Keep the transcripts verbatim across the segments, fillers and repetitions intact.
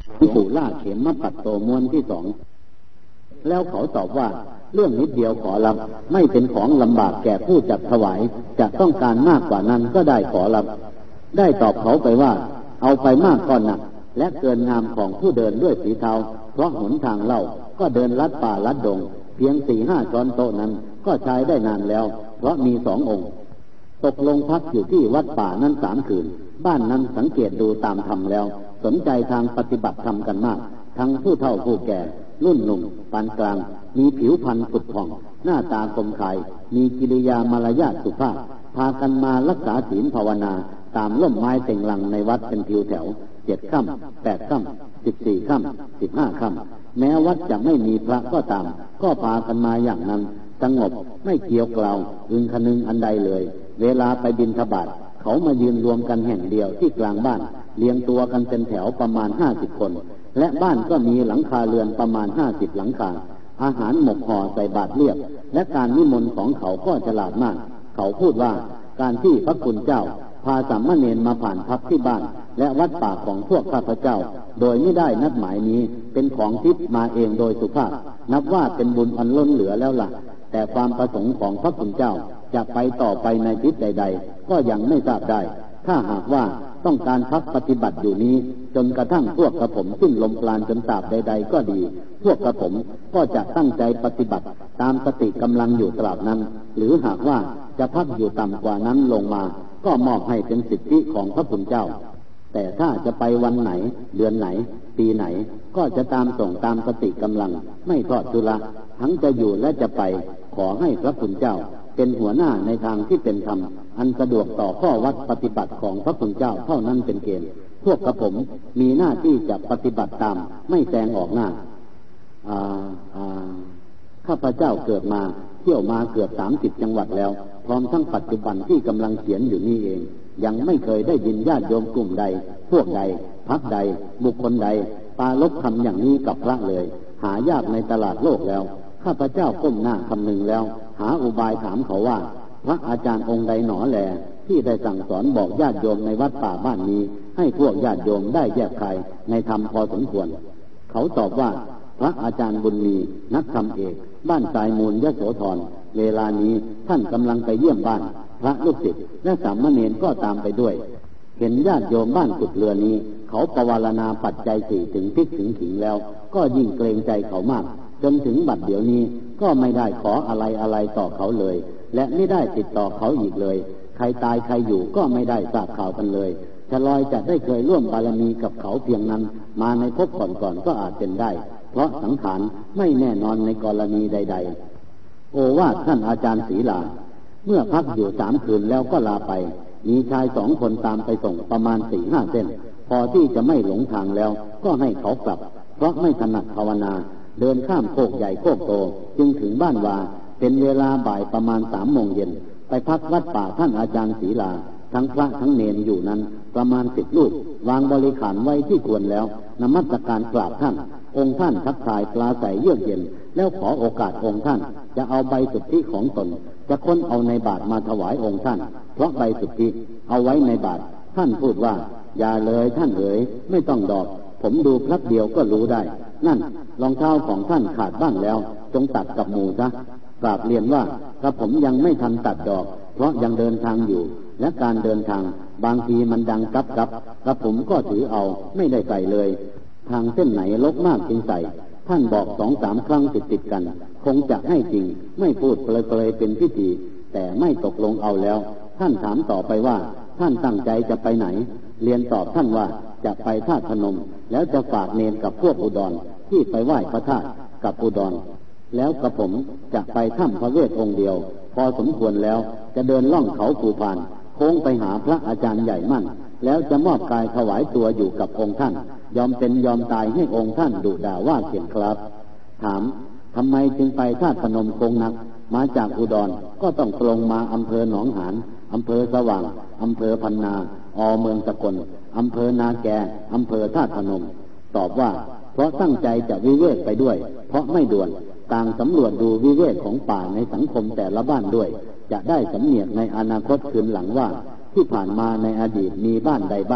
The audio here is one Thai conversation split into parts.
ปู่ล่าเข็มมาปัดโตมวนที่สองแล้วเขาตอบว่าเรื่องนิดเดียวขอรับไม่เป็นของลำบากแก่ผู้จัดถวายจะต้องการมากกว่านั้นก็ได้ขอรับได้ตอบเขาไปว่าเอาไปมากก่อนหนักและเกินงามของผู้เดินด้วยฝีเท้าเพราะหนทางเล่าก็เดินลัดป่าลัดดงเพียงสี่ห้าช้อนโต๊ะนั้นก็ใช้ได้นานแล้วเพราะมีสององค์ตกลงพักอยู่ที่วัดป่านั้นสามคืนบ้านนั้นสังเกตดูตามธรรมแล้วสนใจทางปฏิบัติธรรมกันมากทั้งผู้เฒ่าผู้แก่รุ่นหนุ่มปานกลางมีผิวพรรณผุดผ่องหน้าตาคมคายมีกิริยามารยาทสุภาพพากันมารักษาศีลภาวนาตามร่มไม้เต็งลังในวัดเป็นทิวแถวเจ็ดค่ำแปดค่ำสิบสี่ค่ำสิบห้าค่ำแม้วัดจะไม่มีพระก็ตามก็พากันมาอย่างนั้นสงบไม่เกี่ยวกล่าวอึงคนึงอันใดเลยเวลาไปบิณฑบาตเขามายืนรวมกันแห่งเดียวที่กลางบ้านเรียงตัวกันเป็นแถวประมาณห้าสิบคนและบ้านก็มีหลังคาเรือนประมาณห้าสิบหลังคาอาหารหมกห่อใส่บาตรเรียบและการนิมนต์ของเขาก็ฉลาดมากเขาพูดว่าการที่พระคุณเจ้าพาสามเณรมาผ่านพักที่บ้านและวัดป่าของพวกข้าพเจ้าโดยไม่ได้นัดหมายนี้เป็นของทิพย์มาเองโดยสุภาพนับว่าเป็นบุญอันล้นเหลือแล้วล่ะแต่ความประสงค์ของพระคุณเจ้าจะไปต่อไปในทิศใดๆก็ยังไม่ทราบได้ถ้าหากว่าต้องการพักปฏิบัติอยู่นี้จนกระทั่งพวกกระผมสิ้นลมปราณจนตราบใดๆก็ดีพวกกระผมก็จะตั้งใจปฏิบัติตามสติกำลังอยู่ตราบนั้นหรือหากว่าจะพักอยู่ต่ำกว่านั้นลงมาก็มอบให้เป็นสิทธิของพระคุณเจ้าแต่ถ้าจะไปวันไหนเดือนไหนปีไหนก็จะตามส่งตามสติกำลังไม่ทอดทุระทั้งจะอยู่และจะไปขอให้พระคุณเจ้าเป็นหัวหน้าในทางที่เป็นธรรมอันสะดวกต่อข้อวัดปฏิบัติของพระคุณเจ้าเท่านั้นเป็นเกณฑ์พวกกระผมมีหน้าที่จะปฏิบัติตามไม่แซงออกหน้าอ่าอ่าข้าพเจ้าเกิดมาเที่ยวมาเกือบสามสิบจังหวัดแล้วพร้อมทั้งปัจจุบันที่กำลังเขียนอยู่นี่เองยังไม่เคยได้ยินญาติโยมกลุ่มใดพวกใดพรรคใดบุคคลใดปาลบคำอย่างนี้กับพระเลยหายากในตลาดโลกแล้วข้าพเจ้าก้มหน้าคำนึงแล้วหาอุบายถามเขาว่าพระอาจารย์องค์ใดหนอแลที่ได้สั่งสอนบอกญาติโยมในวัดป่าบ้านนี้ให้พวกญาติโยมได้แยกคายในธรรมพอสมควรเขาตอบว่าพระอาจารย์บุญมีนักธรรมเอกบ้านสายมูลยโสธรเวลานี้ท่านกำลังไปเยี่ยมบ้านพระลูกศิษย์และสามเณรก็ตามไปด้วยเห็นญาติโยมบ้านกุดเรือนี้เขาปวารณาปัจจัยสี่ถึงพริกถึงขิงแล้วก็ยิ่งเกรงใจเขามากจนถึงบัดเดี๋ยวนี้ก็ไม่ได้ขออะไรอะไรต่อเขาเลยและไม่ได้ติดต่อเขาอีกเลยใครตายใครอยู่ก็ไม่ได้ทราบข่าวกันเลยจะลอยจะได้เคยร่วมบารมีกับเขาเพียงนั้นมาในภพก่อนๆก็อาจเป็นได้เพราะสังขารไม่แน่นอนในกรณีใดๆโอวาทท่านอาจารย์ศรีลาเมื่อพักอยู่สามคืนแล้วก็ลาไปมีชายสองคนตามไปส่งประมาณสี่ห้าเส้นพอที่จะไม่หลงทางแล้วก็ให้เขากลับเพราะไม่ถนัดภาวนาเดินข้ามโคกใหญ่โคกโตจึงถึงบ้านวาเป็นเวลาบ่ายประมาณสามโมงเย็นไปพักวัดป่าท่านอาจารย์ศรีลาทั้งพระทั้งเนรอยู่นั้นประมาณสิบรูปวางบริขารไว้ที่ควรแล้วนมัสการกราบท่านองค์ท่านทักทายปลาใสเยือกเย็นแล้วขอโอกาสองค์ท่านจะเอาใบสุทธิของตนจะค้นเอาในบาตรมาถวายองค์ท่านเพราะใบสุทธิเอาไว้ในบาตรท่านพูดว่าอย่าเลยท่านเอ๋ยไม่ต้องดอกผมดูพลับเดียวก็รู้ได้นั่นรองเท้าของท่านขาดบ้างแล้วจงตัดกับหมู่ซะกราบเรียนว่ากระผมยังไม่ทันตัดดอกเพราะยังเดินทางอยู่และการเดินทางบางทีมันดังกับกับกระผมก็ถือเอาไม่ได้ใส่เลยทางเส้นไหนลกมากจึงใส่ท่านบอกสองสามครั้งติดติดกันคงจะให้จริงไม่พูดเปลยๆเป็นพิธีแต่ไม่ตกลงเอาแล้วท่านถามต่อไปว่าท่านตั้งใจจะไปไหนเรียนตอบท่านว่าจะไปธาตุพนมแล้วจะฝากเนรกับพวกอุดรที่ไปไหว้พระธาตุกับอุดรแล้วกระผมจะไปถ้ำพระเวทองค์เดียวพอสมควรแล้วจะเดินล่องเขาภูพานโค้งไปหาพระอาจารย์ใหญ่มั่นแล้วจะมอบกายถวายตัวอยู่กับองค์ท่านยอมเป็นยอมตายให้องค์ท่านดุด่าว่าเขียนครับถามทำไมจึงไปธาตุพนมคงนักมาจากอุดรก็ต้องตรงมาอำเภอหนองหานอำเภอสว่างอำเภอพันนาอเมืองสกลอำเภอนาแกอำเภอธาตุพนมตอบว่าเพราะตั้งใจจะวิเวกไปด้วยเพราะไม่ด่วนต่างสำรวจดูวิเวกของป่าในสังคมแต่ละบ้านด้วยจะได้สำเนียกในอนาคตคืนหลังว่าที่ผ่านมาในอดีตมีบ้านใดบ้าง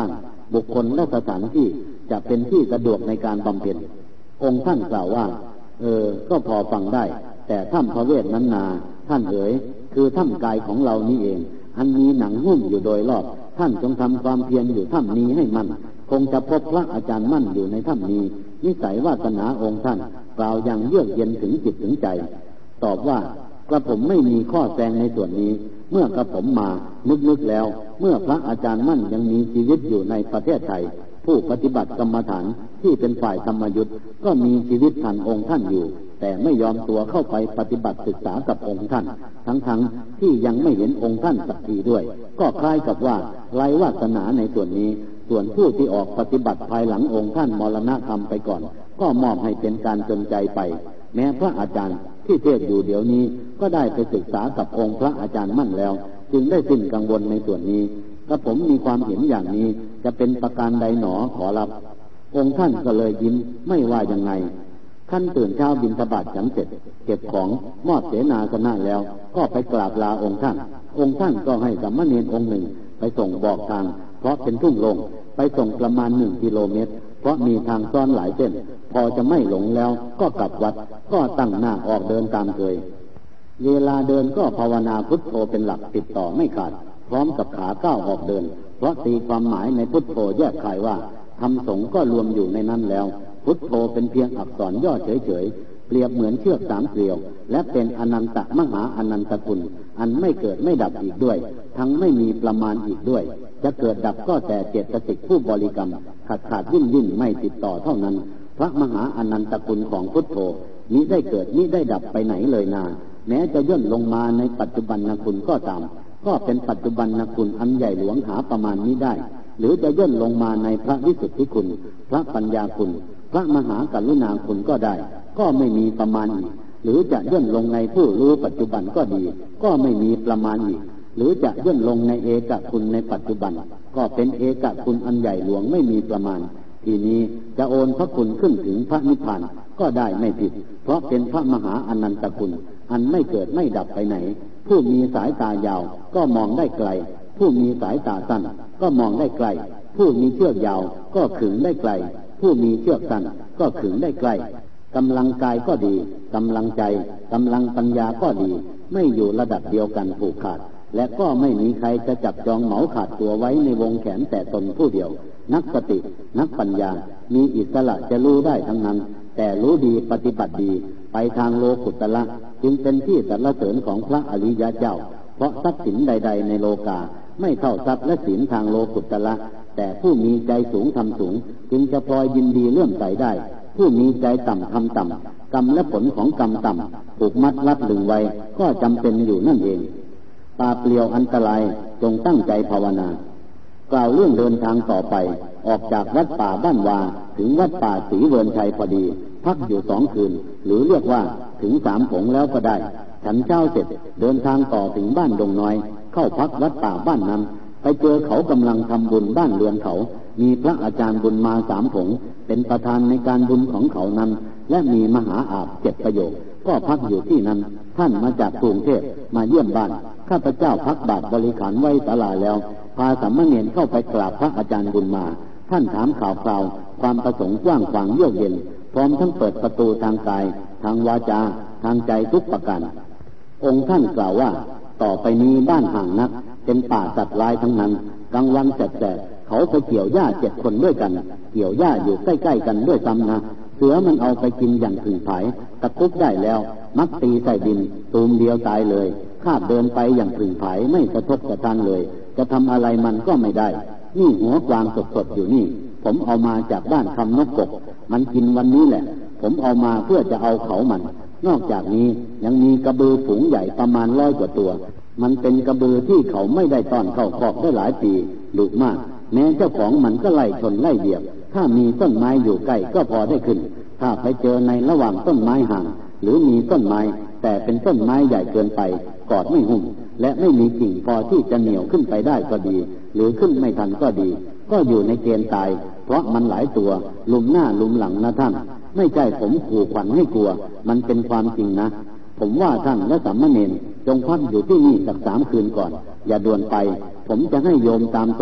บุคคลและสถานที่จะเป็นที่สะดวกในการบำเพ็ญองค์ท่านกล่าวว่าเออก็พอฟังได้แต่ถ้ำพระเวทนั้นนาท่านเอ๋ยคือถ้ำกายของเรานี่เองอันมีหนังหุ้มอยู่โดยรอบท่านจงทำความเพียรอยู่ถ้ำนี้ให้มั่นคงจะพบพระอาจารย์มั่นอยู่ในถ้ำนี้นิสัยวาสนาองค์ท่านกล่าวอย่างเยือกเย็นถึงจิตถึงใจตอบว่ากระผมไม่มีข้อแซงในส่วนนี้เมื่อกระผมมานึกๆแล้วเมื่อพระอาจารย์มั่นยังมีชีวิตอยู่ในประเทศไทยผู้ปฏิบัติกรรมฐานที่เป็นฝ่ายธรรมยุทธ์ก็มีชีวิตทันองค์ท่านอยู่แต่ไม่ยอมตัวเข้าไปปฏิบัติศึกษากับองค์ท่านทั้งๆที่ยังไม่เห็นองค์ท่านสักทีด้วยก็คล้ายกับว่าไร้วาสนาในส่วนนี้ส่วนผู้ที่ออกปฏิบัติภายหลังองค์ท่านมรณภาพไปก่อนก็มอบให้เป็นการจนใจไปแม้พระอาจารย์ที่เทศอยู่เดี๋ยวนี้ก็ได้ไปศึกษากับองค์พระอาจารย์มั่นแล้วจึงได้สิ้นกังวลในส่วนนี้ถ้าผมมีความเห็นอย่างนี้จะเป็นประการใดหนอขอรับองค์ท่านก็เลยยิ้มไม่ว่ายังไงท่านตื่นเช้าบิณฑบาตฉันเสร็จเก็บของมอบเสนาสนะแล้วก็ไปกราบลาองค์ท่านองค์ท่านก็ให้สามเณรองค์หนึ่งไปส่งบอกทางเพราะเป็นทุ่งโล่งไปส่งประมาณหนึ่งกิโลเมตรเพราะมีทางซ้อนหลายเส้นพอจะไม่หลงแล้วก็กลับวัดก็ตั้งหน้าออกเดินตามเคยเวลาเดินก็ภาวนาพุทโธเป็นหลักติดต่อไม่ขาดพร้อมกับขาก้าวออกเดินเพราะตีความหมายในพุทโธแยกขายว่าธรรมสงฆ์ก็รวมอยู่ในนั้นแล้วพุทโธเป็นเพียงอักษรย่อเฉยๆเปรียบเหมือนเชือกสามเกลียวและเป็นอนันตมหาอนันตคุณอันไม่เกิดไม่ดับอีกด้วยทั้งไม่มีประมาณอีกด้วยจะเกิดดับก็แต่เจตสิกผู้บริกรรมขาดขาดวิ่นวิ่นไม่ติดต่อเท่านั้นพระมหาอนันตคุณของพุทโธนี้ได้เกิดนี้ได้ดับไปไหนเลยนาแม้จะย่นลงมาในปัจจุบันคุณก็ตามก็เป็นปัจจุบันคุณอันใหญ่หลวงหาประมาณนี้ได้หรือจะย่นลงมาในพระวิสุทธิคุณพระปัญญาคุณพระมหากรุณาคุณก็ได้ก็ไม่มีประมาณอีกหรือจะย่นลงในผู้รู้ปัจจุบันก็ดีก็ไม่มีประมาณอีกหรือจะย่นลงในเอกคุณในปัจจุบันก็เป็นเอกคุณอันใหญ่หลวงไม่มีประมาณทีนี้จะโอนพระคุณขึ้นถึงพระนิพพานก็ได้ไม่ผิดเพราะเป็นพระมหาอนันตคุณอันไม่เกิดไม่ดับไปไหนผู้มีสายตายาวก็มองได้ไกลผู้มีสายตาสั้นก็มองได้ไกลผู้มีเชือกยาวก็ขึงได้ไกลผู้มีเชือกสั้นก็ขึงได้ไกลกำลังกายก็ดีกำลังใจกำลังปัญญาก็ดีไม่อยู่ระดับเดียวกันผูกขาดและก็ไม่มีใครจะจับจองเหมาขาดตัวไว้ในวงแขนแต่ตนผู้เดียวนักสตินักปัญญามีอิสระจะรู้ได้ทั้งนั้นแต่รู้ดีปฏิบัติดีไปทางโลกุตละจึงเป็นที่สรรเสริญของพระอริยเจ้าเพราะทรัพย์สินใดๆในโลกาไม่เท่าทรัพย์และศีลทางโลกุตละแต่ผู้มีใจสูงทำสูงจึงจะพลอยยินดีเลื่อมใสได้ผู้มีใจต่ำทำต่ำกรรมและผลของกรรมต่ำถูกมัดรัดลึงไว้ก็จำเป็นอยู่นั่นเองป่าเปลี่ยวอันตรายจงตั้งใจภาวนากล่าวเรื่องเดินทางต่อไปออกจากวัดป่าบ้านวาถึงวัดป่าศรีเวิร์นชัยพอดีพักอยู่สองคืนหรือเรียกว่าถึงสามผงแล้วก็ได้ฉันเช้าเสร็จเดินทางต่อถึงบ้านดงน้อยเข้าพักวัดป่าบ้านนั้นไปเจอเขากำลังทำบุญบ้านเรือนเขามีพระอาจารย์บุญมาสามผงเป็นประธานในการบุญของเขานั้นและมีมหาอาบเจ็ดประโยคก็พักอยู่ที่นั้นท่านมาจากกรุงเทพมาเยี่ยมบ้านข้าพเจ้าพักบาตรบริขารไว้ศาลาแล้วพาสามเณรเข้าไปกราบพระอาจารย์บุญมาท่านถามข่าวคราวความประสงค์กว้างขวางเยือกเย็นพร้อมทั้งเปิดประตูทางกายทางวาจาทางใจทุกประการองค์ท่านกล่าวว่าต่อไปนี้บ้านห่างนักเป็นป่าสัตว์ร้ายทั้งนั้นกลางวันแสกๆเขาไปเกี่ยวหญ้าเจ็ดคนด้วยกันเกี่ยวหญ้าอยู่ใกล้ๆกันด้วยซ้ำนะเสือมันเอาไปกินอย่างผึ่งผายตะคุบได้แล้วมักตีใส่ดินตูมเดียวตายเลยข้าเดินไปอย่างผึ่งผายไม่สะทกสะท้านเลยจะทำอะไรมันก็ไม่ได้นี่หัวกวางสดๆอยู่นี่ผมเอามาจากบ้านคำนกกกมันกินวันนี้แหละผมเอามาเพื่อจะเอาเขามันนอกจากนี้ยังมีกระบือฝูงใหญ่ประมาณร้อยกว่าตัวมันเป็นกระบือที่เขาไม่ได้ต้อนเข้าคอกได้หลายปีดุมากแม้เจ้าของมันก็ไล่ชนไล่เหยียบถ้ามีต้นไม้อยู่ใกล้ก็พอได้ขึ้นถ้าไปเจอในระหว่างต้นไม้ห่างหรือมีต้นไม้แต่เป็นต้นไม้ใหญ่เกินไปกอดไม่หุ้มและไม่มีกิ่งพอที่จะเหนี่ยวขึ้นไปได้ก็ดีหรือขึ้นไม่ทันก็ดีก็อยู่ในเกณฑ์ตายเพราะมันหลายตัวลุมหน้าลุมหลังนะท่านไม่ใช่ผมขู่ขวัญให้กลัวมันเป็นความจริงนะผมว่าท่านและสามเณรจงพักอยู่ที่นี่สักสามคืนก่อนอย่าด่วนไปผมจะให้โยมตามส่ง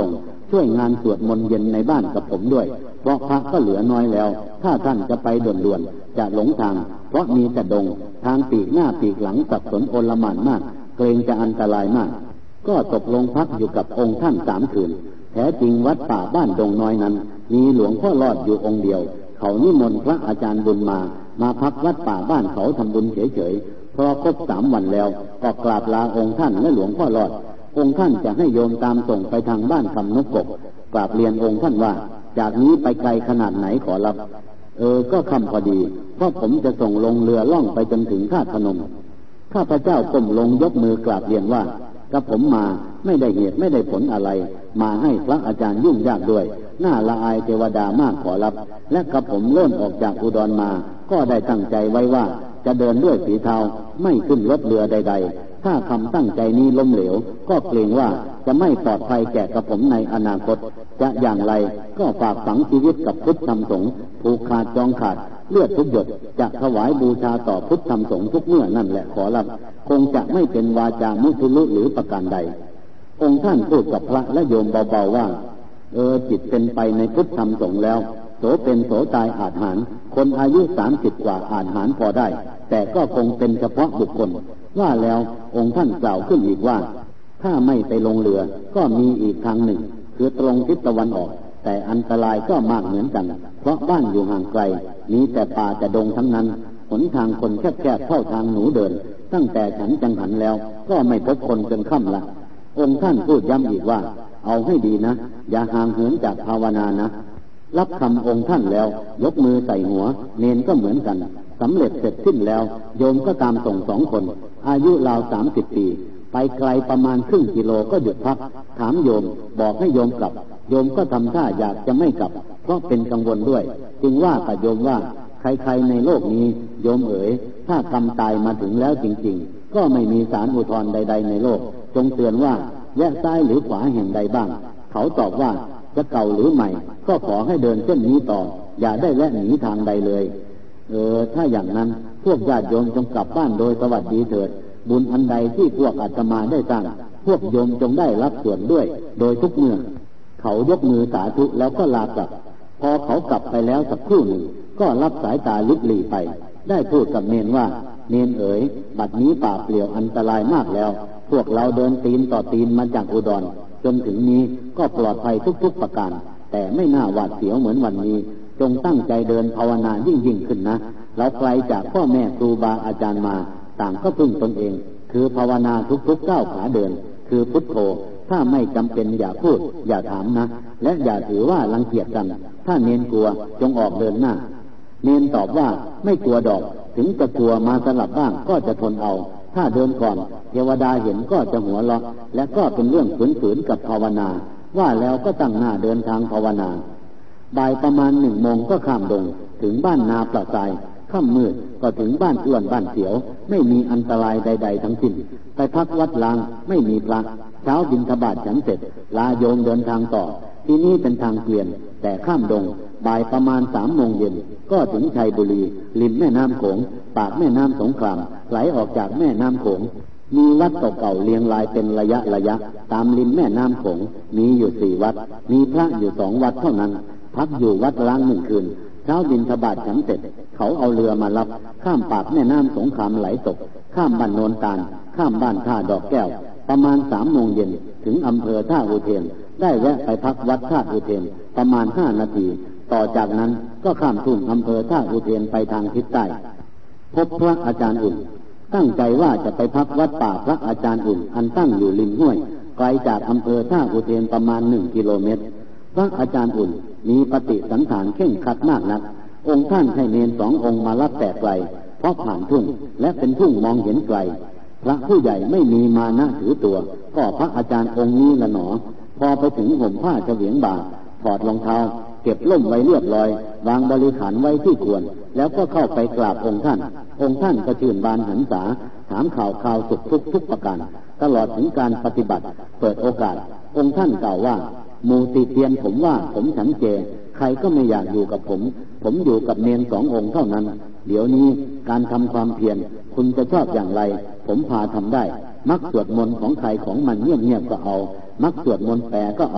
ช่วยงานสวดมนต์เย็นในบ้านกับผมด้วยเพราะพระก็เหลือน้อยแล้วถ้าท่านจะไปด่วนๆจะหลงทางเพราะมีแต่ดงทางปีกหน้าปีกหลังสับสนโอลหม่านมากเกรงจะอันตรายมากก็ตกลงพักอยู่กับองค์ท่านสามคืนแท้จริงวัดป่าบ้านดงน้อยนั้นมีหลวงพ่อรอดอยู่องค์เดียวเขานิมนต์พระอาจารย์บุญมามาพักวัดป่าบ้านเขาทำบุญเฉยๆพอครบสามวันแล้วก็กราบลาองค์ท่านและหลวงพ่อรอดองค์ท่านจะให้โยมตามส่งไปทางบ้านคำนกกกราบเรียนองค์ท่านว่าจากนี้ไปไกลขนาดไหนขอรับเออก็คำพอดีเพราะผมจะส่งลงเรือล่องไปจนถึงธาตุพนมข้าพเจ้าก้มลงยกมือกราบเรียนว่ากับผมมาไม่ได้เหตุไม่ได้ผลอะไรมาให้พระอาจารย์ยุ่งยากด้วยน่าละอายเทวดามากขอรับและกับผมเริ่มออกจากอุดรมาก็ได้ตั้งใจไว้ว่าจะเดินด้วยฝีเท้าไม่ขึ้นรถเรือใดๆถ้าคำตั้งใจนี้ล้มเหลวก็เกรงว่าจะไม่ปลอดภัยแก่กับผมในอนาคตจะอย่างไรก็ฝากฝังชีวิตกับพุทธธรรมสงฆ์ผูกขาดจองขาดเลือดทุกหยดจะถวายบูชาต่อพุทธธรรมสงฆ์ทุกเมื่อนั่นแหละขอรับคงจะไม่เป็นวาจามุทุลุหรือประการใดองค์ท่านพูดกับพระและโยมเบาๆว่าเออจิตเป็นไปในพุทธธรรมสงฆ์แล้วโสเป็นโสตายอาจหารคนอายุสามสิบกว่าอาจหารพอได้แต่ก็คงเป็นเฉพาะบุคคลว่าแล้วองค์ท่านกล่าวขึ้นอีกว่าถ้าไม่ไปลงเรือก็มีอีกทางหนึ่งคือตรงทิศตะวันออกแต่อันตรายก็มากเหมือนกันเพราะบ้านอยู่ห่างไกลมีแต่ป่าแต่ดงทั้งนั้นหนทางคนแคบๆเท่าทางหนูเดินตั้งแต่ฉันจังหันแล้วก็ไม่พบคนจนค่ำละองค์ท่านพูดย้ำอีกว่าเอาให้ดีนะอย่าห่างเหินจากภาวนานะรับคำองค์ท่านแล้วยกมือใส่หัวเนนก็เหมือนกันสำเร็จเสร็จสิ้นแล้วโยมก็ตามส่งสองคนอายุราวสามสิบปีไปไกลประมาณครึ่งกิโลก็หยุดพักถามโยมบอกให้โยมกลับโยมก็ทำท่าอยากจะไม่กลับเพราะเป็นกังวลด้วยจึงว่ากับโยมว่าใครๆในโลกนี้โยมเอ๋ยถ้ากรรมตายมาถึงแล้วจริงๆก็ไม่มีศาลอุทธรณ์ใดๆในโลกจงเตือนว่าแยกซ้ายหรือขวาแห่งใดบ้างเขาตอบว่าจะเก่าหรือใหม่ก็ขอให้เดินเส้นนี้ต่ออย่าได้แวะหนีทางใดเลยเออถ้าอย่างนั้นพวกญาติโยมจงกลับบ้านโดยสวัสดีเถิดบุญอันใดที่พวกอาตมาได้สร้างพวกโยมจงได้รับส่วนด้วยโดยทุกเมื่อเขายกมือสาธุแล้วก็ลากลับพอเขากลับไปแล้วสักครู่หนึ่งก็รับสายตาลิบหลีไปได้พูดกับเนนว่าเนนเอ๋ยบัดนี้ป่าเปลี่ยวอันตรายมากแล้วพวกเราเดินตีนต่อตีนมาจากอุดรจนถึงนี้ก็ปลอดภัยทุกๆประการแต่ไม่น่าหวาดเสียวเหมือนวันนี้จงตั้งใจเดินภาวนายิ่งยิ่งขึ้นนะเราไกลจากพ่อแม่ครูบาอาจารย์มาต่างก็พึ่งตนเองคือภาวนาทุกๆก้าวขาเดินคือพุทโธถ้าไม่จำเป็นอย่าพูดอย่าถามนะและอย่าถือว่ารังเกียจกันถ้าเน้นกลัวจงออกเดินหน้าเน้นตอบว่าไม่กลัวดอกถึงจะกลัวมาสลับบ้างก็จะทนเอาถ้าเดินก่อนเทวดาเห็นก็จะหัวเราะและก็เป็นเรื่องฝืนๆกับภาวนาว่าแล้วก็ตั้งหน้าเดินทางภาวนาบ่ายประมาณหนึ่งโมงก็ข้ามดงถึงบ้านนาปลาทรายค่ำมืดก็ถึงบ้านอ้วนบ้านเสียวไม่มีอันตรายใดๆทั้งสิ้นไปพักวัดลางไม่มีพระเช้าบิณฑบาตฉันเสร็จลาโยมเดินทางต่อที่นี่เป็นทางเกวียนแต่ข้ามดงบ่ายประมาณสามโมงเย็นก็ถึงชัยบุรีริมแม่น้ำโขงปากแม่น้ำสงครามไหลออกจากแม่น้ำโขงมีวัดเก่าๆเรียงรายเป็นระยะระยะตามริมแม่น้ำโขงมีอยู่สี่วัดมีพระอยู่สองวัดเท่านั้นพักอยู่วัดล้างหนึ่งคืนเช้าบิณฑบาตฉันเสร็จเขาเอาเรือมารับข้ามปากแม่น้ำสงครามไหลตกข้ามบ้านโนนตาลข้ามบ้านท่าดอกแก้วประมาณสามโมงเย็นถึงอำเภอท่าอุเทนได้แวะไปพักวัดท่าอุเทนประมาณห้านาทีต่อจากนั้นก็ข้ามทุ่งอำเภอท่าอุเทนไปทางทิศใต้พบพระอาจารย์อุ่นตั้งใจว่าจะไปพักวัดป่าพระอาจารย์อุ่นอันตั้งอยู่ริมห้วยไกลจากอำเภอท่าอุเทนประมาณหนึ่งกิโลเมตรพระอาจารย์อุ่นมีปฏิสันถานเคร่งครัดมากนักองค์ท่านให้เนรสององค์มารับแต่ไกลเพราะผ่านทุ่งและเป็นทุ่งมองเห็นไกลพระผู้ใหญ่ไม่มีมานะถือตัวก็พระอาจารย์องค์นี้ละหนอพอไปถึงห่มผ้าเฉวียงบ่าถอดรองเท้าเก็บล่มไว้เรียบร้อยวางบริขารไว้ที่ควรแล้วก็เข้าไปกราบองค์ท่านองค์ท่านก็ชื่นบานหันษาถามข่าวข่าวสุขทุกทุกประการตลอดถึงการปฏิบัติเปิดโอกาสองค์ท่านกล่าวว่าหมู่ติเตียนผมว่าผมฉันเจใครก็ไม่อยากอยู่กับผมผมอยู่กับเนรสององค์เท่านั้นเดี๋ยวนี้การทำความเพียรคุณจะชอบอย่างไรผมพาทำได้มักสวดมนต์ของใครของมันเงียบๆก็เอามักสวดมนต์แปลก็เอา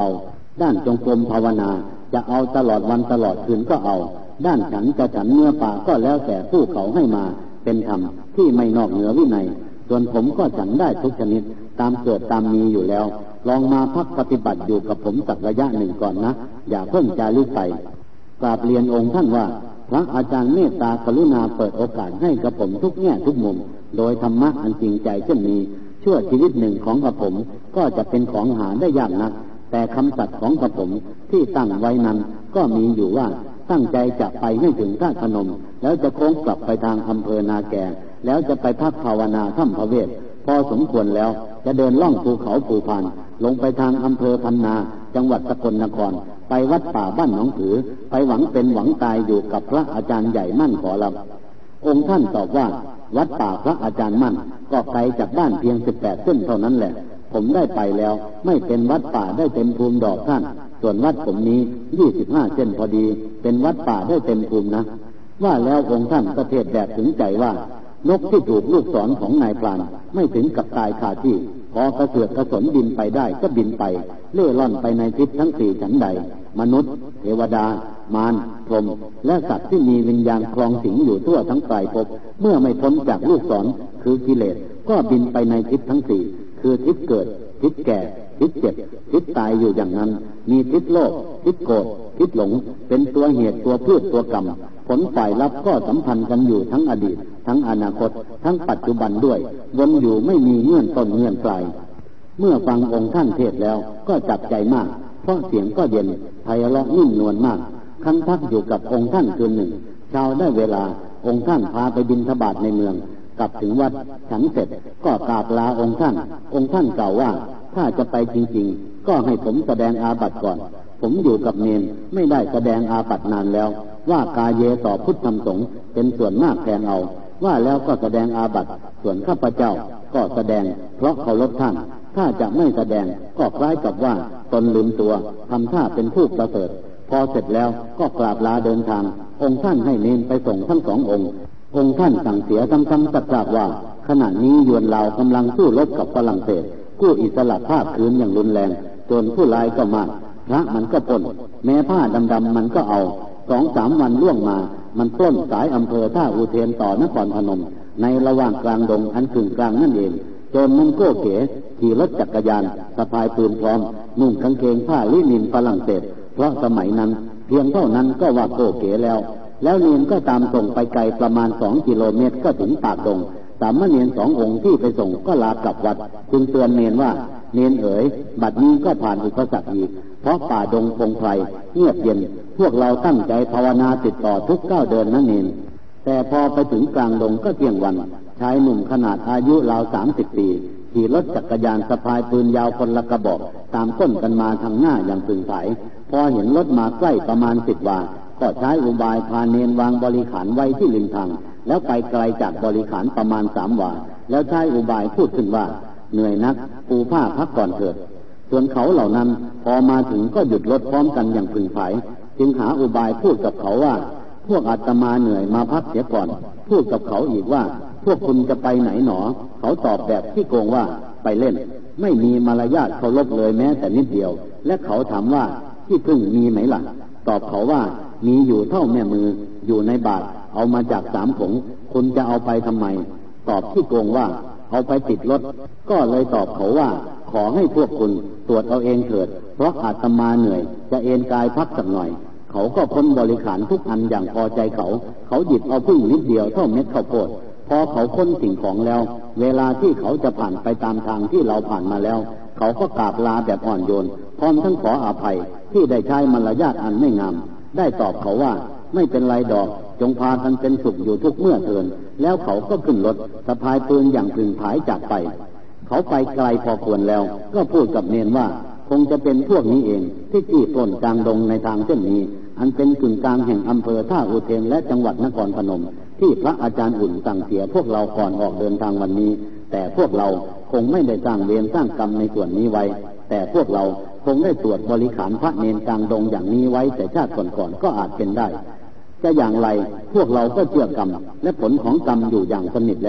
ด้านจงกรมภาวนาจะเอาตลอดวันตลอดคืนก็เอาด้านฉันจะฉันเนื้อปลาก็แล้วแต่ผู้เขาให้มาเป็นธรรมที่ไม่นอกเหนือวินัยส่วนผมก็ฉันได้ทุกชนิดตามเกิดตามมีอยู่แล้วลองมาพักปฏิบัติอยู่กับผมสักระยะหนึ่งก่อนนะอย่าเพิ่งจาริกไปกราบเรียนองค์ท่านว่าพระอาจารย์เมตตากรุณาเปิดโอกาสให้กับผมทุกแง่ทุกมุมโดยธรรมะอันจริงใจเช่นนี้ชั่วชีวิตหนึ่งของกระผมก็จะเป็นของหาได้ยากนักแต่คำสัตย์ของกระผมที่ตั้งไว้นั้นก็มีอยู่ว่าตั้งใจจะไปให้ถึงธาตุพนมแล้วจะโค้งกลับไปทางอำเภอนาแกแล้วจะไปพักภาวนาถ้ำพระเวทพอสมควรแล้วจะเดินล่องภูเขาภูพานลงไปทางอำเภอพันนาจังหวัดสกลนครไปวัดป่าบ้านหนองผือไปหวังเป็นหวังตายอยู่กับพระอาจารย์ใหญ่มั่นขอรับองค์ท่านตอบว่าวัดป่าพระอาจารย์มั่นก็ไกลจากบ้านเพียงสิบแปดเส้นเท่านั้นแหละผมได้ไปแล้วไม่เป็นวัดป่าได้เต็มภูมิดอกท่านส่วนวัดผมนี้ยี่สิบห้าเส้นพอดีเป็นวัดป่าได้เต็มภูมินะว่าแล้วองค์ท่านก็เทศแบบถึงใจว่านกที่ถูกลูกศรของนายพรานไม่ถึงกับตายคาที่พอกระเสือกกระสนบินไปได้ก็บินไปเล่ร่อนไปในทิศทั้งสี่ฉันใดมนุษย์เทวดามารพรหมและสัตว์ที่มีวิญญาณครองสิงอยู่ทั่วทั้งไตรภพเมื่อไม่พ้นจากลูกศรคือกิเลสก็บินไปในทิศทั้งสี่คือทิศเกิดทิศแก่ทิศเจ็บทิศตายอยู่อย่างนั้นมีทิศโลภทิศโกรธทิศหลงเป็นตัวเหตุตัวพืชตัวกรรมผลฝ่ายรับก็สัมพันธ์กันอยู่ทั้งอดีตทั้งอนาคตทั้งปัจจุบันด้วยวนอยู่ไม่มีเงื่อนต้นเงื่อนปลายเมื่อฟังองค์ท่านเทศแล้วก็จับใจมากเพราะเสียงก็เย็นไพเราะนิ่มนวลมากคันพักอยู่กับองค์ท่านคืนหนึ่งเช้าได้เวลาองค์ท่านพาไปบิณฑบาตในเมืองกลับถึงวัดฉันเสร็จก็กราบลาองค์ท่านองค์ท่านกล่าวว่าถ้าจะไปจริงๆก็ให้ผมแสดงอาบัติก่อนผมอยู่กับเนนไม่ได้แสดงอาบัตินานแล้วว่ากาเยต่อพุทธธรรมสงฆ์เป็นส่วนมากแทนเอาว่าแล้วก็แสดงอาบัติส่วนข้าพเจ้าก็แสดงเพราะเคารพท่านถ้าจะไม่แสดงก็คล้ายกับว่าตนลืมตัวทำท่าเป็นผู้ประเสริฐพอเสร็จแล้วก็กราบลาเดินทางองค์ท่านให้เนนไปส่งทั้งสององค์องค์ท่านสั่งเสียซ้ำๆสักๆว่าขณะนี้ยวนลาวกำลังสู้รบกับฝรั่งเศสกู้อิสระภาพคืนอย่างรุนแรงจนผู้ร้ายก็มากพระมันก็ปล้นแม้ผ้าดำๆมันก็เอาสองสามวันล่วงมามันปล้นสายอำเภอท่าอุเทนต่อนครพนมในระหว่างกลางดงอันกึ่งกลางนั่นเองโจรมันโก้เก๋ขี่รถจักรยานสะพายปืนพร้อมนุ่งกางเกงผ้าลินินฝรั่งเศสเพราะสมัยนั้นเพียงเท่านั้นก็ว่าโก้เก๋แล้วแล้วเนียนก็ตามส่งไปไกลประมาณสองกิโลเมตรก็ถึงปากดงสามเณรสององค์ที่ไปส่งก็ลากลับวัดจึงเตือนเนนว่าเนนเอ๋ยบัดนี้ก็ผ่านอุปสรรคอีกเพราะป่าดงพงไพรเงียบเย็นพวกเราตั้งใจภาวนาติดต่อทุกก้าวเดินนั่นเองแต่พอไปถึงกลางดงก็เที่ยงวันชายหนุ่มขนาดอายุราวสามสิบปีขี่รถจักรยานสะพายปืนยาวคนละกระบอกตามก้นกันมาทางหน้าอย่างพึงผายพอเห็นรถมาใกล้ประมาณสิบวาก็ใช้อุบายพาเนนวางบริขารไว้ที่ริมทางแล้วไปไกลจากบริขารประมาณสามวาแล้วใช้อุบายพูดขึ้นว่าเหนื่อยนักปูผ้าพักก่อนเถิดส่วนเขาเหล่านั้นพอมาถึงก็หยุดรถพร้อมกันอย่างพึงผายจึงหาอุบายพูดกับเขาว่าพวกอาตมาเหนื่อยมาพักเสียก่อนพูดกับเขาอีกว่าพวกคุณจะไปไหนหนอเขาตอบแบบที่โกงว่าไปเล่นไม่มีมารยาทเคารพเลยแม้แต่นิดเดียวและเขาถามว่าที่พึ่งมีไหมล่ะตอบเขาว่ามีอยู่เท่าแม่มืออยู่ในบาตรเอามาจากสามผงคุณจะเอาไปทำไมตอบที่โกงว่าเอาไปติดรถก็เลยตอบเขาว่าขอให้พวกคุณตรวจเอาเองเถิดเพราะอาตมาเหนื่อยจะเอนกายพักสักหน่อยเขาก็ค้นบริขารทุกอันอย่างพอใจเขาเขาหยิบเอาพึ่งนิดเดียวเท่าเม็ดข้าวโพดพอเขาค้นสิ่งของแล้วเวลาที่เขาจะผ่านไปตามทางที่เราผ่านมาแล้วเขาก็กราบลาแบบอ่อนโยนพร้อมทั้งขออภัยที่ได้ใช้มารยาทอันไม่งามได้ตอบเขาว่าไม่เป็นไรดอกจงพากันเป็นสุขอยู่ทุกเมื่อเถิดแล้วเขาก็ขึ้นรถสะพายปืนอย่างพึงผายจากไปเขาไปไกลพอควรแล้วก็พูดกับเนนว่าคงจะเป็นพวกนี้เองที่จี้ปล้นกลางดงในทางเช่นนี้อันเป็นกึ่งกลางแห่งอำเภอท่าอุเทนและจังหวัดนครพนมที่พระอาจารย์อุ่นสั่งเสียพวกเราก่อนออกเดินทางวันนี้แต่พวกเราคงไม่ได้สร้างเวรสร้างกรรมในส่วนนี้ไว้แต่พวกเราคงได้ตรวจบริขารพระเนนกลางดงอย่างนี้ไว้แต่ชาติก่อนๆก็อาจเป็นได้จะอย่างไรพวกเราก็เชื่อกรรมและผลของกรรมอยู่อย่างสนิทแล้ว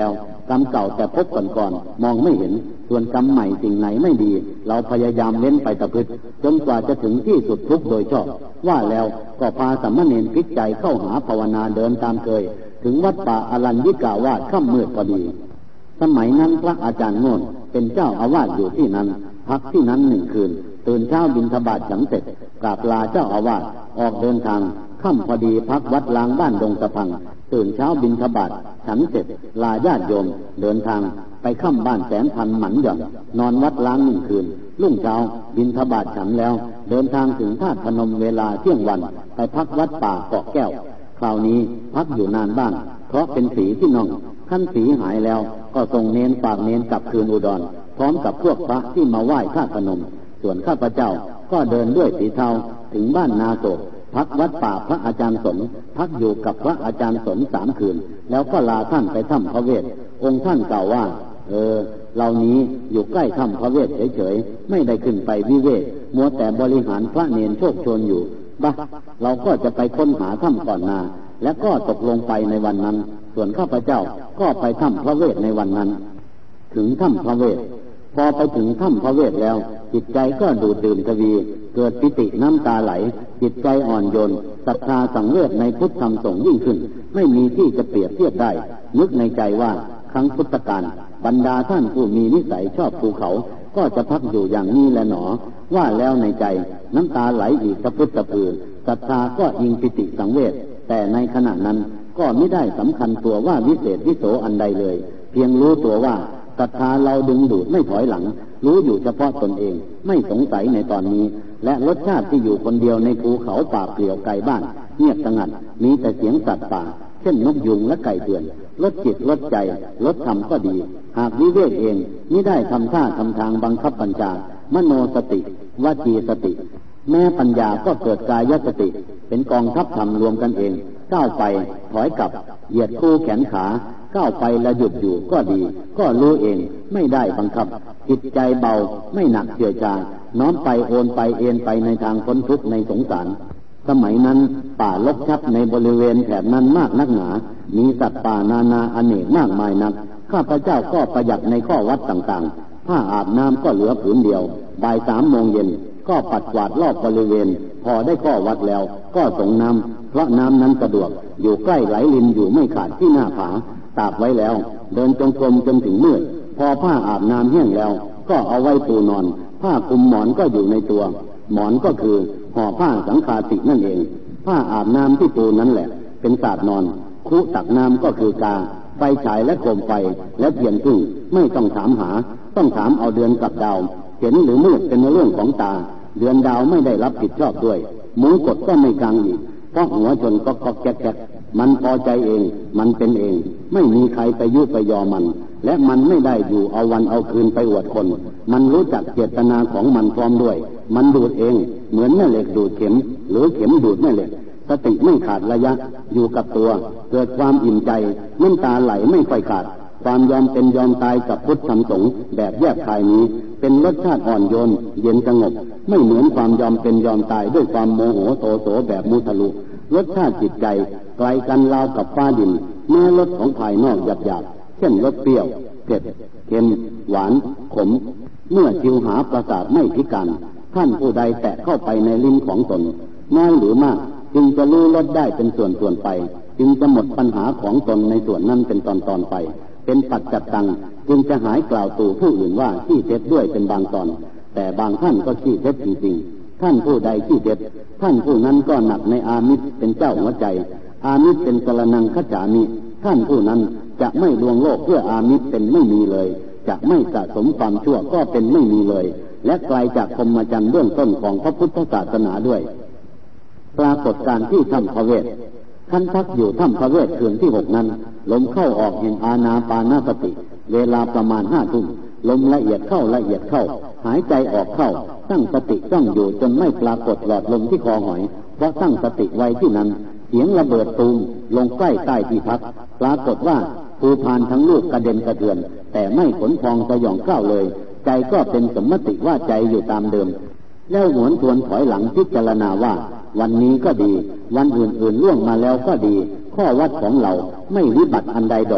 กรรมเก่าแต่พบก่อนๆมองไม่เห็นส่วนกรรมใหม่สิ่งไหนไม่ดีเราพยายามเว้นไปตะพึดจนกว่าจะถึงที่สุดทุกโดยชอบว่าแล้วก็พาสามเณรพลิกใจเข้าหาภาวนาเดินตามเคยถึงวัดป่าอรัญญิกาวาสค่ำมืดพอดีสมัยนั้นพระอาจารย์โง่นเป็นเจ้าอาวาสอยู่ที่นั้นพักที่นั้นหนึ่งคืนตื่นเช้าบิณฑบาตฉันเสร็จกราบลาเจ้าอาวาสออกเดินทางค่ำพอดีพักวัดล้างบ้านดงสะพังตื่นเช้าบิณฑบาตฉันเสร็จลาญาติโยมเดินทางไปค่ำบ้านแสนพันหมันหย่อนนอนวัดล้างหนึ่งคืนรุ่งเช้าบิณฑบาตฉันแล้วเดินทางถึงธาตุพนมเวลาเที่ยงวันไปพักวัดป่าเกาะแก้วคราวนี้พักอยู่นานบ้างเพราะเป็นสีที่น่องขั้นสีหายแล้วก็ส่งเน้นฝากเน้นกลับคืนอุดรพร้อมกับพวกพระที่มาไหว้ธาตุพนมส่วนข้าพเจ้าก็เดินด้วยสีเทาถึงบ้านนาโศกพักวัดป่าพระอาจารย์สนพักอยู่กับพระอาจารย์สนสามคืนแล้วก็ลาท่านไปถ้ำพระเวทองค์ท่านกล่าวว่าเออเหล่านี้อยู่ใกล้ถ้ำพระเวทเฉยๆไม่ได้ขึ้นไปวิเวกมัวแต่บริหารพระเนรโชคชนอยู่บ้าเราก็จะไปค้นหาถ้ำก่อนนาและก็ตกลงไปในวันนั้นส่วนข้าพเจ้าก็ไปถ้ำพระเวทในวันนั้นถึงถ้ำพระเวทพอไปถึงถ้ำพระเวทแล้วจิตใจก็ดูดดื่มทวีเกิดปิติน้ำตาไหลจิตใจอ่อนโยนศรัทธาสังเวชในพุทธธรรมสงฆ์ยิ่งขึ้นไม่มีที่จะเปรียบเทียบได้นึกในใจว่าครั้งพุทธกาลบรรดาท่านผู้มีนิสัยชอบภูเขาก็จะพักอยู่อย่างนี้แลหนอว่าแล้วในใจน้ำตาไหลอีกสะพึดสะพือศรัทธาก็อิงปิติสังเวชแต่ในขณะนั้นก็ไม่ได้สำคัญตัวว่าวิเศษวิโสอันใดเลยเพียงรู้ตัวว่าศรัทธาเราดึงดูดไม่ถอยหลังรู้อยู่เฉพาะตนเองไม่สงสัยในตอนนี้และรสชาติที่อยู่คนเดียวในภูเขาป่าเปลี่ยวไกลบ้านเงียบสงัดมีแต่เสียงสัตว์ป่าเช่นนกยุงและไก่เดือนลดจิตลดใจลดธรรมก็ดีหากวิเวกเองมิได้ทำท่าทำทางบังคับบัญชามโนสติวจีสติแม้ปัญญาก็เกิดกายสติเป็นกองทัพธรรมรวมกันเองก้าวไปถอยกลับเหยียดคู่แขนขาก้าวไปและหยุดอยู่ก็ดีก็รู้เองไม่ได้บังคับจิตใจเบาไม่หนักเชื่อชาน้อมไปโอนไปเอ็นไปในทางพ้นทุกข์ในสงสารสมัยนั้นป่ารกชัดในบริเวณแถบนั้นมากนักหนามีสัตว์ป่านานาอเนกมากมายนักข้าพเจ้าก็ประหยัดในข้อวัดต่างๆผ้าอาบน้ำก็เหลือผืนเดียวบ่ายสามโมงเย็นก็ปัดกวาดรอบบริเวณพอได้ข้อวัดแล้วก็ส่งน้ำเพราะน้ำนั้นสะดวกอยู่ใกล้ไหลลินอยู่ไม่ขาดที่หน้าผาตากไว้แล้วเดินจงกรมจนถึงมืดพอผ้าอาบน้ำแห้งแล้วก็เอาไว้ปูนอนผ้าคลุมหมอนก็อยู่ในตัวหมอนก็คือห่อผ้าสังฆาตินั่นเองผ้าอาบน้ำที่ปูนั้นแหละเป็นศาสตร์นอนคุตักน้ำก็คือกาไฟฉายและโคมไฟและเทียนพึ่งไม่ต้องถามหาต้องถามเอาเดือนกับดาวเห็นหรือมืดเป็นเรื่องของตาเดือนดาวไม่ได้รับผิดชอบด้วยมุ้งกดก็ไม่กางอีกเพราะหัวชนก็ก็แก๊กๆมันพอใจเองมันเป็นเองไม่มีใครไปยุไปยอมันและมันไม่ได้อยู่เอาวันเอาคืนไปอวดคนมันรู้จักเจตนาของมันพร้อมด้วยมันดูดเองเหมือนแม่เหล็กดูดเข็มหรือเข็มดูดแม่เหล็กสติไม่ขาดระยะอยู่กับตัวเกิดความอิ่มใจน้ำตาไหลไม่ค่อยขาดความยอมเป็นยอมตายกับพุทธธรรมสงฆ์แบบแยบคายนี้เป็นรสชาติอ่อนโยนเย็นสงบไม่เหมือนความยอมเป็นยอมตายด้วยความโมโหโทโสแบบมุทะลุรสชาติจิตใจไกลกันราวกับฟ้าดินแม้รสของภายนอกหยาบๆเช่นรสเปรี้ยวเผ็ดเค็มหวานขมเมื่อชิวหาประสาทไม่พิการท่านผู้ใดแตะเข้าไปในลิ้นของตนน้อยหรือมากจึงจะรู้รสได้เป็นส่วนๆไปจึงจะหมดปัญหาของตนในส่วนนั้นเป็นตอนๆไปเป็นปัจจัตตังจึงจะหายกล่าวตู่ผู้อื่นว่าขี้เท็จด้วยเป็นบางตอนแต่บางท่านก็ขี้เท็จจริงๆท่านผู้ใดขี้เท็จท่านผู้นั้นก็หนักในอามิตรเป็นเจ้าหัวใจอามิตรเป็นสรณังคัจฉามิท่านผู้นั้นจะไม่ลวงโลกเพื่ออามิตรเป็นไม่มีเลยจะไม่สะสมความชั่วก็เป็นไม่มีเลยและไกลจากพรหมจรรย์เบื้องต้นของพระพุทธศาสนาด้วยปรากฏการณ์ที่ถ้ำพระเวทท่านพักอยู่ถ้ำพระเวทคืนที่หกนั้นลมเข้าออกแห่งอานาปานสติเวลาประมาณห้าทุ่มลมละเอียดเข้าละเอียดเข้าหายใจออกเข้าตั้งสติจ้องอยู่จนไม่ปรากฏหลอดลมที่คอหอยเพราะตั้งสติไว้ที่นั้นเสียงระเบิดตูมลงใกล้ใต้ที่พักปรากฏว่าภูพานทั้งลูกกระเด็นกระเทือนแต่ไม่ขนพองสยองเข้าเลยใจก็เป็นสมมติว่าใจอยู่ตามเดิมแล้วหวนทวนถอยหลังพิจารณาว่าวันนี้ก็ดีวันอื่นๆล่วงมาแล้วก็ดีข้อวัดของเราไม่วิบัติอันใดดอก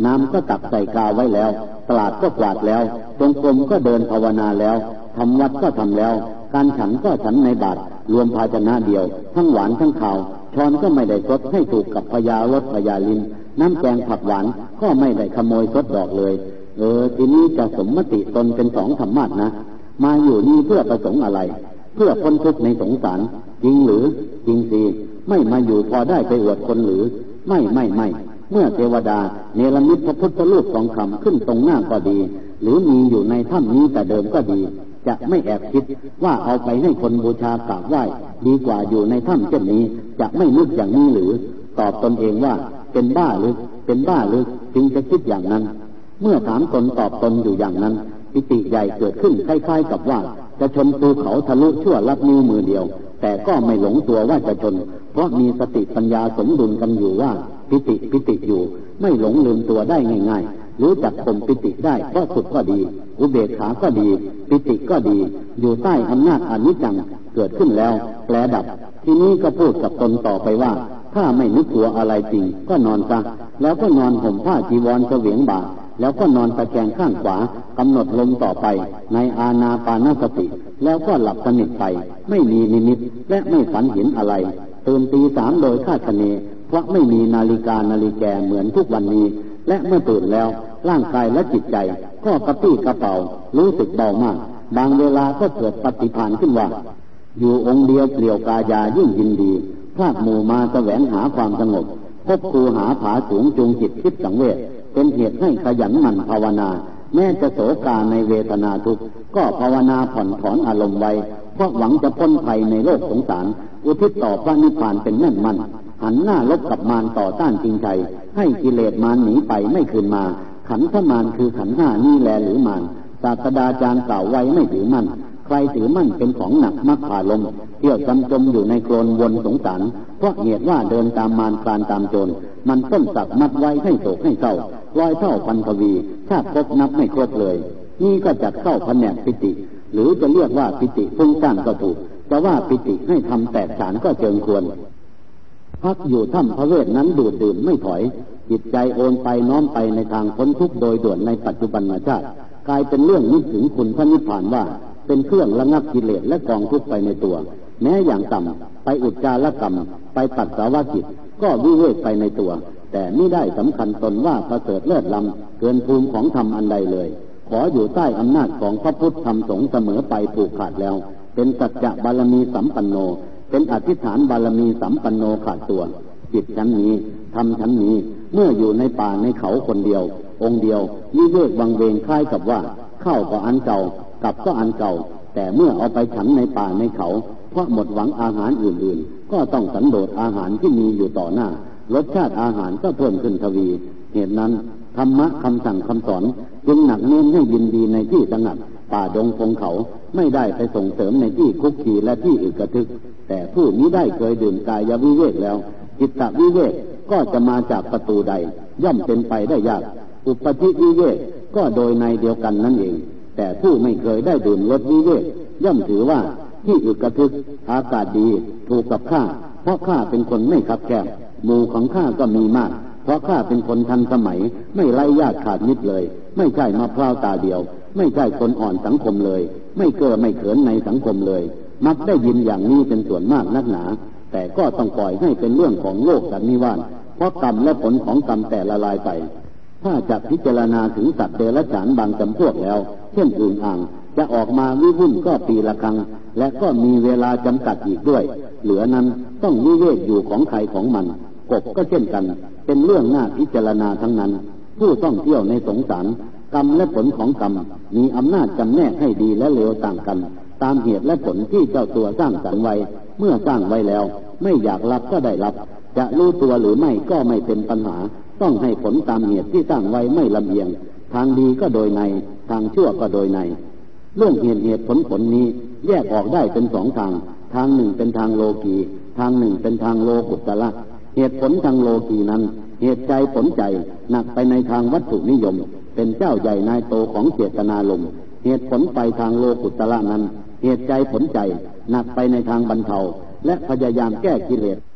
น้ำก็ตักใส่กาไว้แล้วตลาดก็กวาดแล้วจงกรมก็เดินภาวนาแล้วทำวัดก็ทำแล้วการฉันก็ฉันในบาตรรวมภาชนะเดียวทั้งหวานทั้งข้าวช้อนก็ไม่ได้ซดให้ถูกกับพยารสพยาลิ้นน้ำแกงผักหวานก็ไม่ได้ขโมยซดดอกเลยเออทีนี้จะสมมติตนเป็นสองธรรมะนะมาอยู่นี่เพื่อประสงค์อะไรเพื่อพ้นทุกข์ในสงสารจริงหรือจริงสิไม่มาอยู่พอได้ไปอวดคนหรือไม่ไม่ไม่เมื่อเทวดาเนรมิตพระพุทธรูปทองคำขึ้นตรงหน้าก็ดีหรือมีอยู่ในถ้ำนี้แต่เดิมก็ดีจะไม่แอบคิดว่าเอาไปให้คนบูชากราบไหว้ดีกว่าอยู่ในถ้ำเช่นนี้จะไม่นึกอย่างนี้หรือตอบตนเองว่าเป็นบ้าหรือเป็นบ้าหรือจึงจะคิดอย่างนั้นเมื่อถามตนตอบตนอยู่อย่างนั้นปิติใหญ่เกิดขึ้นคล้ายๆกับว่าจะชนภูเขาทะลุชั่วลับนิ้วมือเดียวแต่ก็ไม่หลงตัวว่าจะชนเพราะมีสติปัญญาสมดุลกันอยู่ว่าปิติปิติอยู่ไม่หลงลืมตัวได้ง่ายๆรู้จักข่มปิติได้เพราะสุขก็ดีอุเบกขาก็ดีปิติก็ดีอยู่ใต้อำนาจอนิจจังเกิดขึ้นแล้วแปลดับทีนี้ก็พูดกับตนต่อไปว่าถ้าไม่นึกตัวอะไรจริงก็นอนซะแล้วก็นอนห่มผ้าจีวรเสวียงบ่าแล้วก็นอนตะแคงข้างขวากำหนดลมต่อไปในอานาปานสติแล้วก็หลับสนิทไปไม่มีนิมิตและไม่ฝันเห็นอะไรตื่นตีสามโดยคาดคะเนเพราะไม่มีนาฬิกานาฬิแกเหมือนทุกวันนี้และเมื่อตื่นแล้วร่างกายและจิตใจก็กระปี้กระเป๋ารู้สึกเบามากบางเวลาก็เกิดปฏิภาณขึ้นว่าอยู่องค์เดียวเปลี่ยวกายายิ่งยินดีพลาดหมู่มาแสวงหาความสงบพบครูหาผาสูงจูงจิตคิดสังเวชเป็นเหตุให้ขยันหมั่นภาวนาแม้จะโศกาในเวทนาทุกข์ก็ภาวนาผ่อนถอนอารมณ์ไว้เพราะหวังจะพ้นภัยในโลกสงสารอุทิศต่อพระนิพพานเป็นแน่นมั่นหันหน้าลบกับมารต่อต้านจริงใจให้กิเลสมารหนีไปไม่คืนมาขันธมารคือขันธ์ห้านี่แลหรือมารศาสดาจารย์กล่าวไว้ไม่ถือมั่นใครถือมั่นเป็นของหนักมักพาลงเที่ยวจำจมอยู่ในโคลนวนสงสารเพราะเหตุว่าเดินตามมารคลานตามโจรมันต้นสักมัดไว้ให้โศกให้เศร้าร้อยเท่าพันทวีชาติพบนับไม่ครบเลยนี่ก็จัดเข้าแผนกปิติหรือจะเรียกว่าปิติฟุ้งซ่านก็ถูกจะว่าปิติให้ทำแตกฉานก็เชิงควรพักอยู่ถ้ำพระเวทนั้นดูดดื่มไม่ถอยจิตใจโอนไปน้อมไปในทางพ้นทุกข์โดยด่วนในปัจจุบันชาติกลายเป็นเรื่องนึกถึงคุณพระนิพพานว่าเป็นเครื่องระงับกิเลสและกองทุกข์ไปในตัวแม้อย่างต่ำไปอุจจารกรรมไปปัสสาวะจิตก็วิเวกไปในตัวแต่ไม่ได้สำคัญตนว่าประเสริฐเลิศล้ำเกินภูมิของธรรมอันใดเลยขออยู่ใต้อำนาจของพระพุทธธรรมสงฆ์เสมอไปผูกขาดแล้วเป็นสัจจะบารมีสัมปันโนเป็นอธิษฐานบารมีสัมปันโนขาดตัวจิตชั้นนี้ธรรมชั้นนี้เมื่ออยู่ในป่าในเขาคนเดียวองค์เดียววิเวกวังเวงคล้ายกับว่าเข้าก็อันเก่ากับก็อันเก่าแต่เมื่อเอาไปฉันในป่าในเขาเพราะหมดหวังอาหารอื่นๆก็ต้องสันโดษอาหารที่มีอยู่ต่อหน้ารสชาติอาหารก็เพิ่มขึ้นทวีเหตุนั้นธรรมะคำสั่งคำสอนจึงหนักเน้นให้ยินดีในที่สงัดป่าดงพงเขาไม่ได้ไปส่งเสริมในที่คุกคีและที่อึกระทึกแต่ผู้นี้ได้เคยดื่มกายวิเวกแล้วจิตตวิเวกก็จะมาจากประตูใดย่อมเป็นไปได้ยากอุปธิวิเวกก็โดยในเดียวกันนั่นเองแต่ผู้ไม่เคยได้ดื่มรสวิเวกย่อมถือว่าที่อึกระทึกอากาศดีถูกกับข้าเพราะข้าเป็นคนไม่คับแคบหมู่ของข้าก็มีมากเพราะข้าเป็นคนทันสมัยไม่ไร้ญาติขาดมิตรเลยไม่ใช่มะพร้าวตาเดียวไม่ใช่คนอ่อนสังคมเลยไม่เก้อไม่เขินในสังคมเลยมักได้ยินอย่างนี้เป็นส่วนมากนักหนาแต่ก็ต้องปล่อยให้เป็นเรื่องของโลกสันนิวาสเพราะกรรมและผลของกรรมแต่ละลายไปถ้าจะพิจารณาถึงสัตว์เดรัจฉานบางจำพวกแล้วเช่นอึ่งอ่างจะออกมาวิวุ่นก็ปีละครั้งและก็มีเวลาจำกัดอีกด้วยเหลือนั้นต้องวิเวกอยู่ของใครของมันกบก็เช่นกันเป็นเรื่องน่าพิจารณาทั้งนั้นผู้ต้องเที่ยวในสงสารกรรมและผลของกรรมมีอำนาจจำแนกให้ดีและเลวต่างกันตามเหตุและผลที่เจ้าตัวสร้างสรรค์ไว้เมื่อสร้างไว้แล้วไม่อยากรับก็ได้รับจะรู้ตัวหรือไม่ก็ไม่เป็นปัญหาต้องให้ผลตามเหตุที่สร้างไว้ไม่ลำเอียงทางดีก็โดยในทางชั่วก็โดยในเรื่องเหตุเหตุผลผลนี้แยกออกได้เป็นสองทางทางหนึ่งเป็นทางโลกีทางหนึ่งเป็นทางโลกุตระเหตุผลทางโลกีนั้นเหตุใจผลใจหนักไปในทางวัตถุนิยมเป็นเจ้าใหญ่นายโตของเจตนารมณ์เหตุผลไปทางโลกุตระนั้นเหตุใจผลใจหนักไปในทางบรรเทาและพยายามแก้กิเลส